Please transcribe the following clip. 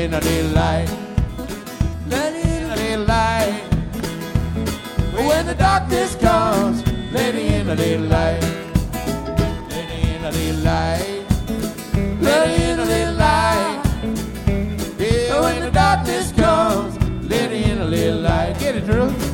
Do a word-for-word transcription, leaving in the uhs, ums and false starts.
in a little light. Let in a little light. When the darkness comes, let in a little light. Let in a little light. Let in a little light. Yeah, when the darkness comes, let in a little light. Get it, Drew.